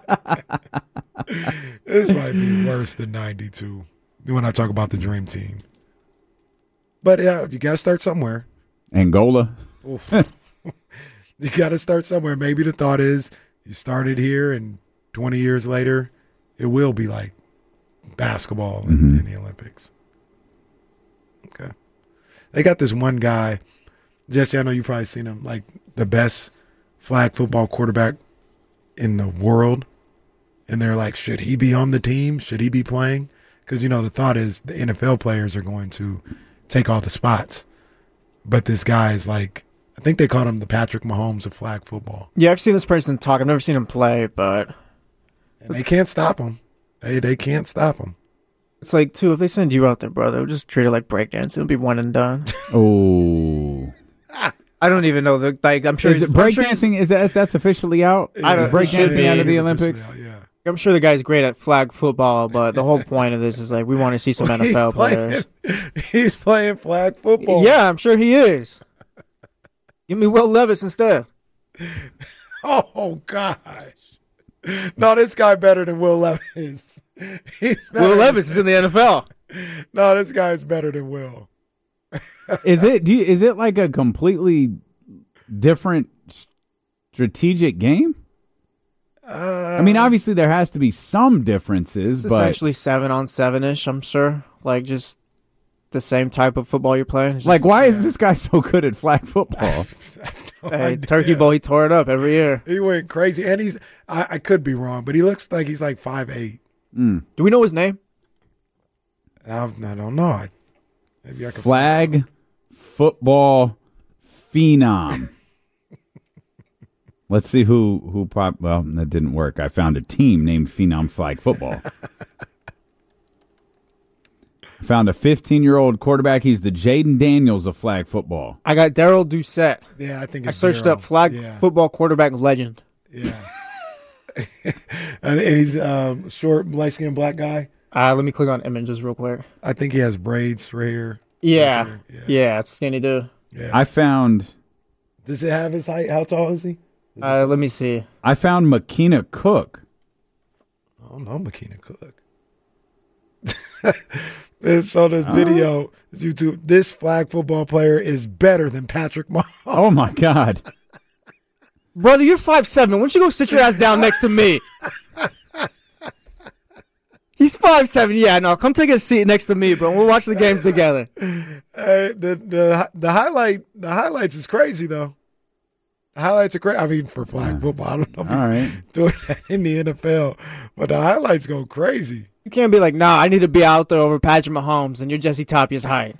This might be worse than ninety-two when I talk about the dream team. But yeah, you got to start somewhere. Angola. You got to start somewhere. Maybe the thought is you started here, and twenty years later, it will be like basketball in, Mm-hmm. in the Olympics. Okay. They got this one guy, Jesse, I know you've probably seen him, like the best flag football quarterback in the world. And they're like, should he be on the team? Should he be playing? Because, you know, the thought is the N F L players are going to take all the spots. But this guy is like, I think they called him the Patrick Mahomes of flag football. Yeah, I've seen this person talk. I've never seen him play, but And they can't stop him. They, they can't stop him. it's like, too, if they send you out there, bro, they'll just treat it like breakdance. It'll be one and done. Oh. I don't even know. The, like, I'm sure. Is it I'm sure he's- breakdancing? Is that that's officially out? I don't- Breakdancing it should be. out of the It's Olympics. officially out, yeah. I'm sure the guy's great at flag football, but the whole point of this is like we want to see some N F L He's playing- players. He's playing flag football. Yeah, I'm sure he is. Give me Will Levis instead. Oh, gosh. No, this guy better than Will Levis. He's better Will than- Levis is in the N F L. No, this guy's better than Will. Is it? Do you, is it like a completely different strategic game? Uh, I mean, obviously there has to be some differences, It's but essentially seven on seven ish, I'm sure. Like just the same type of football you're playing. It's like, just, why yeah. is this guy so good at flag football? no Hey, idea. Turkey Bowl, he tore it up every year. He went crazy, and he's. I, I could be wrong, but he looks like he's like five eight. Mm. Do we know his name? I, I don't know. I, maybe I can Flag football phenom. Let's see who who pop. Well, that didn't work. I found a team named Phenom Flag Football. I found a fifteen-year-old quarterback. He's the Jaden Daniels of flag football. I got Daryl Doucette. Yeah, I think I it's searched Darryl. up flag Yeah. football quarterback legend. Yeah. and he's um, short, light-skinned black guy. Uh, let me click on images real quick. I think he has braids right here. Yeah. Right here. Yeah, it's skinny dude. Yeah. I found Does it have his height? How tall is he? Uh, let me see. I found Makina Cook. I don't know Makina Cook. And so this video, this YouTube, this flag football player is better than Patrick Mahomes. Oh my God. Brother, you're five seven. Why don't you go sit your ass down next to me? He's five seven. Yeah, no, come take a seat next to me, bro. We'll watch the games together. Hey, the the the highlight the highlights is crazy though. The highlights are great. I mean, for flag football, I don't know if All right. doing that in the N F L, but the highlights go crazy. You can't be like, nah, I need to be out there over Patrick Mahomes, and you're Jesse Tapia's height.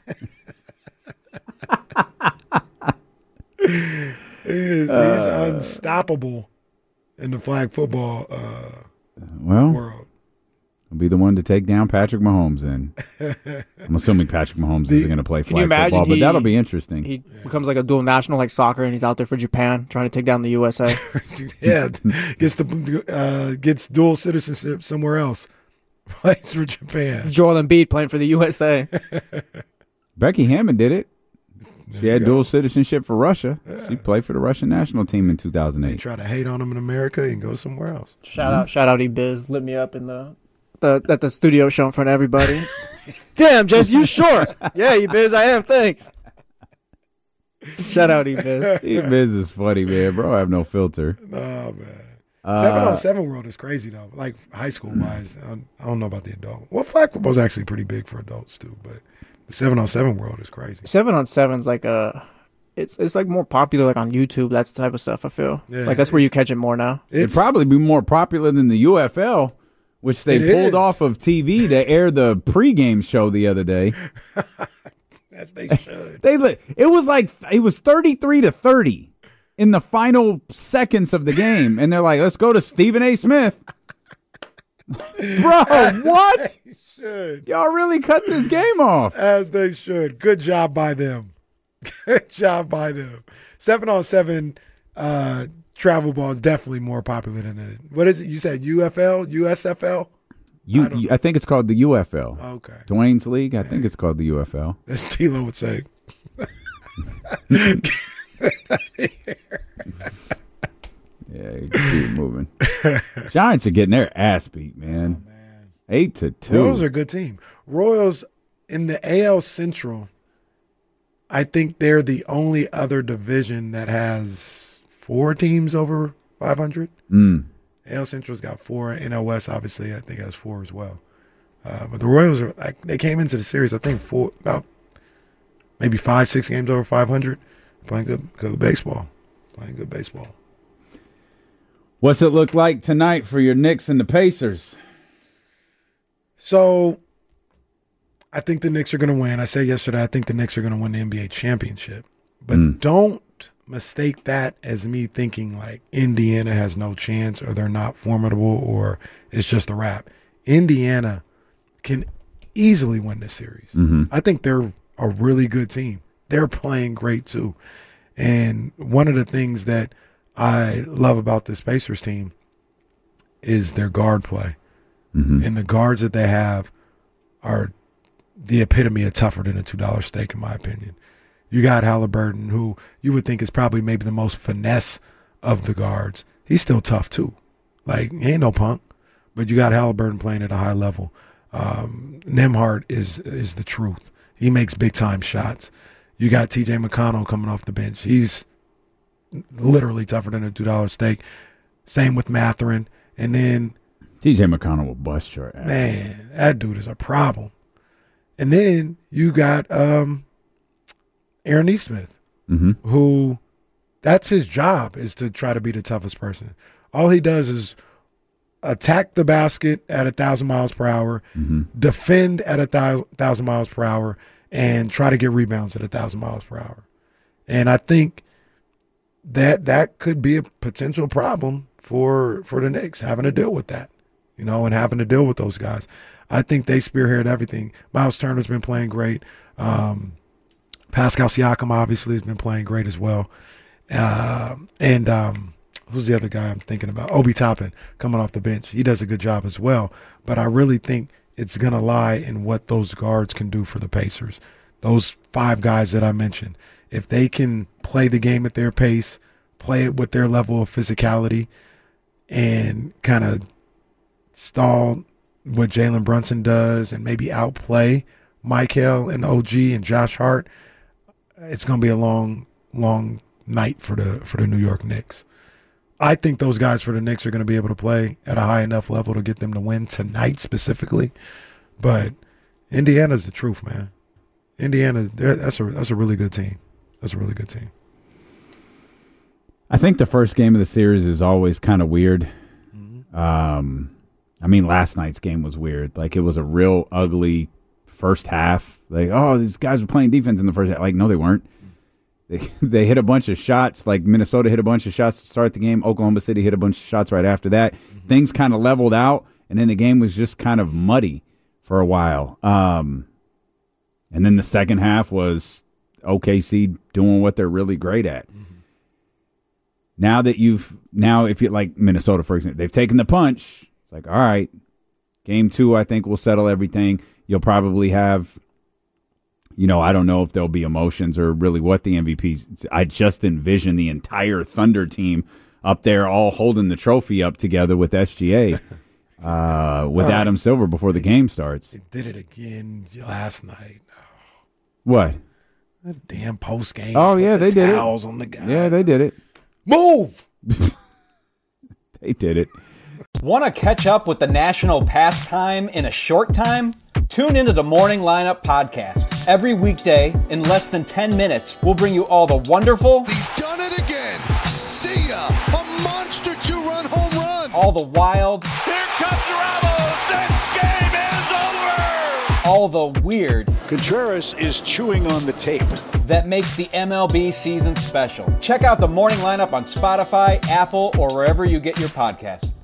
He is, Uh, he's unstoppable in the flag football uh, Well, world. I'll be the one to take down Patrick Mahomes. And I'm assuming Patrick Mahomes isn't going to play Can you flag imagine football, but he- that'll be interesting. He becomes like a dual national like soccer, and he's out there for Japan trying to take down the U S A. Yeah, gets the uh, gets dual citizenship somewhere else. Plays for Japan. Joel Embiid playing for the U S A. Becky Hammond did it. She you had go. dual citizenship for Russia. She played for the Russian national team in two thousand They eight. try to hate on him in America and go somewhere else. Shout out, shout out, E-Biz. Lit me up in the, the at the studio show in front of everybody. Damn, Jess, you short. Yeah, E-Biz, I am. Thanks. Shout out, E-Biz. E-Biz is funny, man. Bro, I have no filter. No, man. Uh, Seven on seven world is crazy though. Like high school wise, I don't, I don't know about the adult. Well, flag football is actually pretty big for adults too, but the seven on seven world is crazy. Seven on seven's like a, it's it's like more popular like on YouTube. That's the type of stuff I feel. Yeah, like that's where you catch it more now. It'd It's probably be more popular than the U F L, which they It pulled is. off of T V to air the pregame show the other day. as they should. They li- it was like it was thirty-three to thirty in the final seconds of the game, and they're like, "Let's go to Stephen A. Smith." Bro, what? They should. Y'all really cut this game off. As they should. Good job by them. Good job by them. Seven on seven uh, travel ball is definitely more popular than the, what is it? You said U F L, U S F L? You, I don't- you- I think it's called the U F L. Okay. Dwayne's League. I think it's called the U F L. As Tilo would say. Yeah, keep moving. Giants are getting their ass beat, man. Eight to two. Royals are a good team. Royals in the A L Central, I think they're the only other division that has four teams over five hundred. Mm. A L Central's got four. N L West, obviously, I think has four as well. Uh, but the Royals are like, they came into the series, I think, four about maybe five, six games over five hundred. Playing good, good baseball. Playing good baseball. What's it look like tonight for your Knicks and the Pacers? So, I think the Knicks are going to win. I said yesterday, I think the Knicks are going to win the N B A championship. But Mm. don't mistake that as me thinking like Indiana has no chance or they're not formidable or it's just a wrap. Indiana can easily win this series. Mm-hmm. I think they're a really good team. They're playing great too. And one of the things that I love about this Pacers team is their guard play. Mm-hmm. And the guards that they have are the epitome of tougher than a two dollar steak, in my opinion. You got Halliburton, who you would think is probably maybe the most finesse of the guards. He's still tough, too. Like, he ain't no punk. But you got Halliburton playing at a high level. Um, Nembhard is is the truth. He makes big-time shots. You got T J McConnell coming off the bench. He's literally tougher than a two dollar steak. Same with Mathurin. And then T J McConnell will bust your ass. Man, that dude is a problem. And then you got um, Aaron Nesmith, mm-hmm. who that's his job, is to try to be the toughest person. All he does is attack the basket at a thousand miles per hour, mm-hmm. defend at a thousand, thousand miles per hour, and try to get rebounds at a thousand miles per hour. And I think that that could be a potential problem for for the Knicks, having to deal with that, you know, and having to deal with those guys. I think they spearhead everything. Miles Turner's been playing great. Um, Pascal Siakam obviously has been playing great as well. Uh, and um, who's the other guy I'm thinking about? Obi Toppin coming off the bench. He does a good job as well. But I really think it's going to lie in what those guards can do for the Pacers. Those five guys that I mentioned, if they can play the game at their pace, play it with their level of physicality, and kind of stall what Jalen Brunson does and maybe outplay Michael and O G and Josh Hart, it's going to be a long, long night for the for the New York Knicks. I think those guys for the Knicks are going to be able to play at a high enough level to get them to win tonight specifically. But Indiana's the truth, man. Indiana, that's a that's a really good team. That's a really good team. I think the first game of the series is always kind of weird. Mm-hmm. Um, I mean, last night's game was weird. Like, it was a real ugly first half. Like, oh, these guys were playing defense in the first half. Like, no, they weren't. They, they hit a bunch of shots. Like, Minnesota hit a bunch of shots to start the game. Oklahoma City hit a bunch of shots right after that. Mm-hmm. Things kind of leveled out, and then the game was just kind of muddy for a while. Um, and then the second half was O K C doing what they're really great at. Mm-hmm. Now that you've – now if you like Minnesota, for example, they've taken the punch. It's like, all right, game two I think will settle everything. You'll probably have – you know, I don't know if there'll be emotions or really what the M V Ps. I just envision the entire Thunder team up there all holding the trophy up together with S G A, uh, with uh, Adam Silver before the game starts. They did it again last night. Oh. What? That damn post game. Oh, yeah, the they did it. Towels on the guy. Yeah, they did it. Move! They did it. Want to catch up with the national pastime in a short time? Tune into the Morning Lineup Podcast. Every weekday, in less than ten minutes, we'll bring you all the wonderful... He's done it again! See ya! A monster two-run home run! All the wild... Here comes Ramos! This game is over! All the weird... Contreras is chewing on the tape. That makes the M L B season special. Check out the Morning Lineup on Spotify, Apple, or wherever you get your podcasts.